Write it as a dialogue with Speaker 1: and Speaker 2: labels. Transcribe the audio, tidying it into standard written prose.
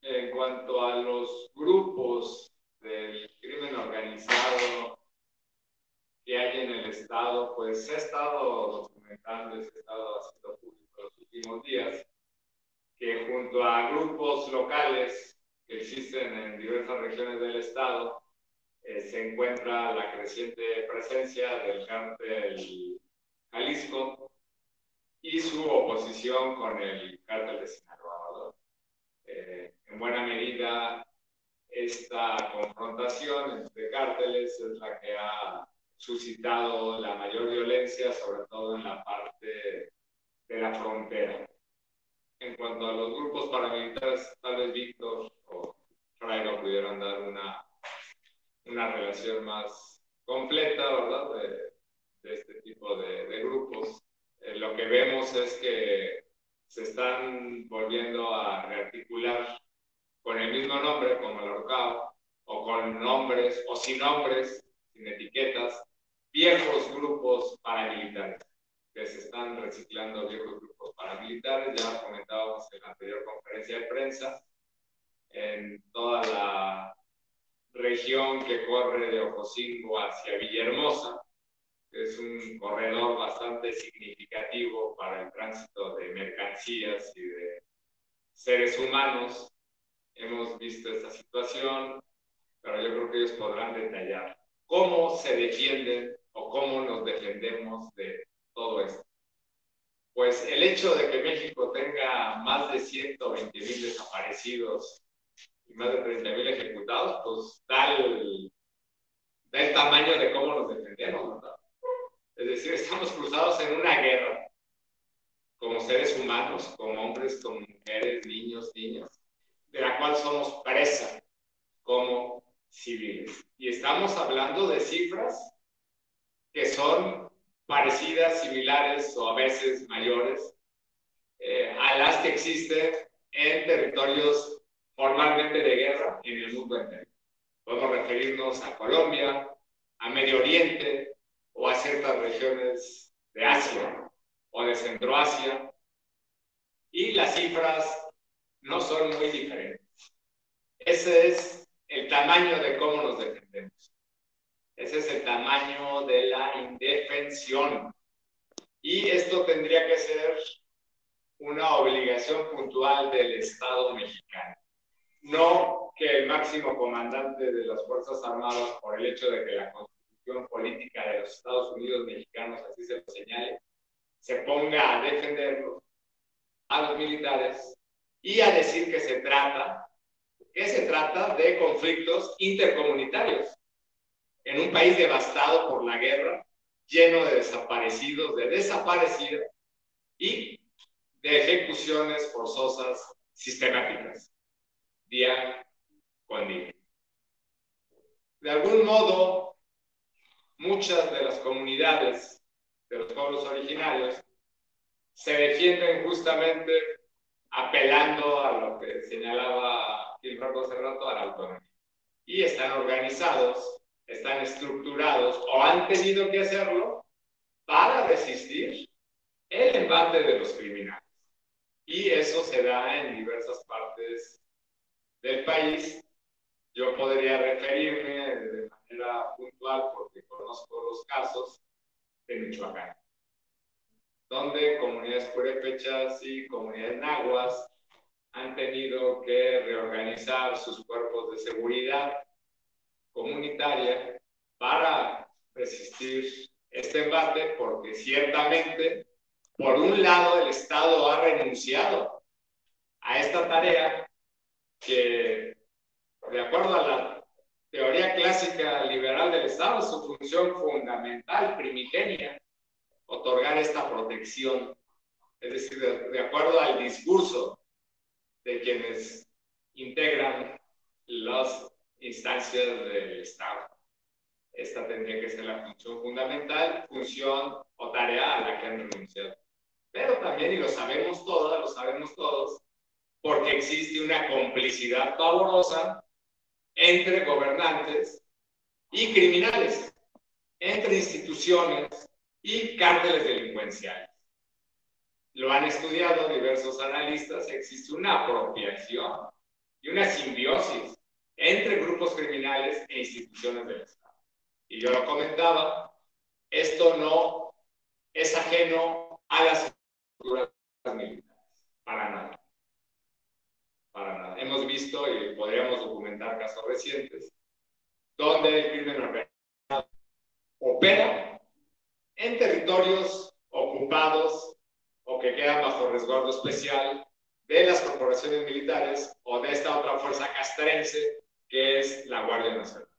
Speaker 1: En cuanto a los grupos del crimen organizado que hay en el Estado, pues se ha estado documentando y se ha estado haciendo público los últimos días que junto a grupos locales que existen en diversas regiones del Estado, se encuentra la creciente presencia del cártel Jalisco y su oposición con el cártel de Sinaloa, ¿no? En buena medida, esta confrontación entre cárteles es la que ha suscitado la mayor violencia, sobre todo en la parte de la frontera. En cuanto a los grupos paramilitares, tal vez Víctor o Frairo pudieran dar una relación más completa, ¿verdad?, de este tipo de grupos. Lo que vemos es que se están volviendo a rearticular con el mismo nombre, como el ahorcado, o con nombres, o sin nombres, sin etiquetas, viejos grupos paramilitares, que se están reciclando viejos grupos paramilitares. Ya comentábamos en la anterior conferencia de prensa, en toda la región que corre de Ocosingo hacia Villahermosa, que es un corredor bastante significativo para el tránsito de mercancías y de seres humanos. Hemos visto esta situación, pero yo creo que ellos podrán detallar cómo se defienden o cómo nos defendemos de todo esto. Pues el hecho de que México tenga más de 120,000 desaparecidos y más de 30,000 ejecutados, pues da el tamaño de cómo nos defendemos, ¿verdad? Es decir, estamos cruzados en una guerra como seres humanos, como hombres, como mujeres, niños, niñas, de la cual somos presa como civiles. Y estamos hablando de cifras que son parecidas, similares o a veces mayores a las que existen en territorios formalmente de guerra en el mundo entero. Podemos referirnos a Colombia, a Medio Oriente o a ciertas regiones de Asia o de Centroasia, y las cifras no son muy diferentes. Ese es el tamaño de cómo nos defendemos. Ese es el tamaño de la indefensión. Y esto tendría que ser una obligación puntual del Estado mexicano. No que el máximo comandante de las Fuerzas Armadas, por el hecho de que la Constitución política de los Estados Unidos mexicanos así se lo señale, se ponga a defenderlos, a los militares, y a decir que se trata de conflictos intercomunitarios en un país devastado por la guerra, lleno de desaparecidos, de desaparecidas y de ejecuciones forzosas sistemáticas, día con día. De algún modo, muchas de las comunidades de los pueblos originarios se defienden justamente apelando a lo que señalaba Gilberto hace rato, a la autonomía. Y están organizados, están estructurados o han tenido que hacerlo para resistir el embate de los criminales. Y eso se da en diversas partes del país. Yo podría referirme de manera puntual, porque conozco los casos, de Michoacán, donde comunidades purépechas y comunidades nahuas han tenido que reorganizar sus cuerpos de seguridad comunitaria para resistir este embate, porque ciertamente, por un lado, el Estado ha renunciado a esta tarea que, de acuerdo a la teoría clásica liberal del Estado, es su función fundamental, primigenia, otorgar esta protección. Es decir, de acuerdo al discurso de quienes integran las instancias del Estado. Esta tendría que ser la función fundamental, función o tarea a la que han renunciado. Pero también, y lo sabemos todos, porque existe una complicidad pavorosa entre gobernantes y criminales, entre instituciones y cárteles delincuenciales. Lo han estudiado diversos analistas, existe una apropiación y una simbiosis entre grupos criminales e instituciones del Estado. Y yo lo comentaba, esto no es ajeno a las estructuras militares, para nada. Para nada. Hemos visto y podríamos documentar casos recientes donde el crimen organizado opera en territorios ocupados o que quedan bajo resguardo especial de las corporaciones militares o de esta otra fuerza castrense que es la Guardia Nacional.